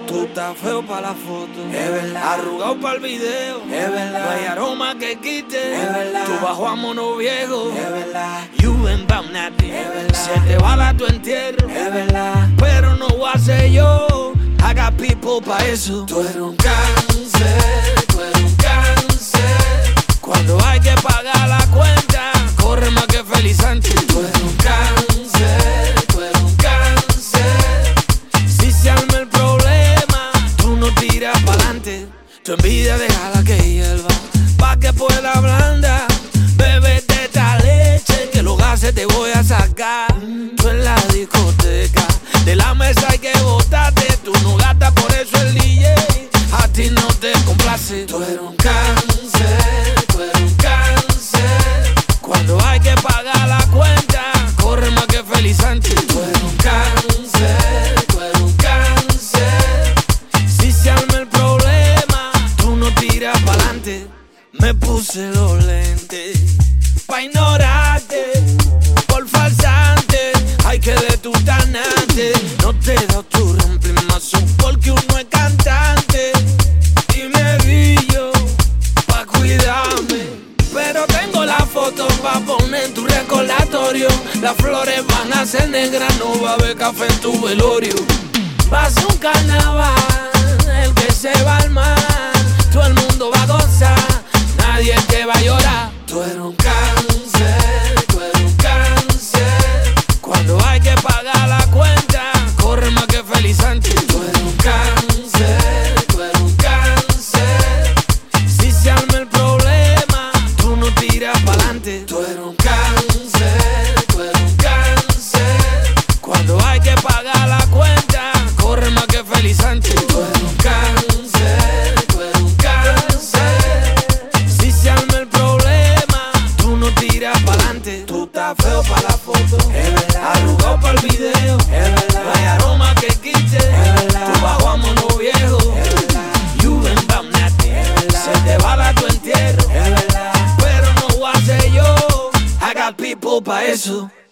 Tú estás feo pa' la foto, es verdad. arrugado pa' el video, Es verdad. no hay aroma que quite, Es verdad. tú bajo a mono viejo, Es verdad. you ain't bout nothing, Es verdad. se te bala tu entierro, Es verdad. pero no voy a ser yo, I got people pa' eso. Tú eres un cáncer, tú eres un cáncer. Cuando hay que pagar la cuenta, corre más que Feliz Sánchez. Tú eres un cáncer, tú eres un cáncer. Si se arma el problema, tú no tiras pa'lante. Tu envidia déjala que hierva, pa' que pueda blanda. Bébete esta leche, que los gases te voy a sacar. Tú en la discoteca, de la mesa hay que botarte. Tú no gastas, por eso el DJ a ti no te complace. Tú eres un cáncer, tú eres un cáncer. Cuando hay que pagar la cuenta, corre más que Feliz Sánchez. Tú eres un cáncer, tú eres un cáncer. Si se arma el problema, tú no tiras pa'lante. Me puse los lentes pa' ignorarte, por falsante. Hay que de tu tanante. No te da tu reemplazo porque uno es cantante. Y me brillo pa' cuidarme, pero tengo la foto pa' poner en tu recordatorio. Las flores van a ser negras, no va a haber café en tu velorio. Va a ser un carnaval, el que se va al mar. Todo el mundo va a gozar, nadie te va a llorar. Tú eres un cáncer, tú eres un cáncer. Cuando hay que pagar la cuenta, corre más que Feliz Sánchez. Tú eres un cáncer, tú eres un cáncer. Si se arma el problema, tú no tiras pa'lante. Tú eres un cáncer, tú eres un cáncer. Cuando hay que pagar la cuenta, corre más que Feliz Sánchez. Tú eres un cáncer, tú eres un cáncer. Si se arma el problema, tú no tiras pa'lante. Tú estás feo pa' la foto, Es verdad. arrugado pa' el video, Es verdad. no hay aroma que quite, verdad. tú bajo a mono viejo, Es verdad. you ain't bout nothing, verdad. se te bala tu entierro, Es verdad. pero no voy a ser yo, I got people pa' eso.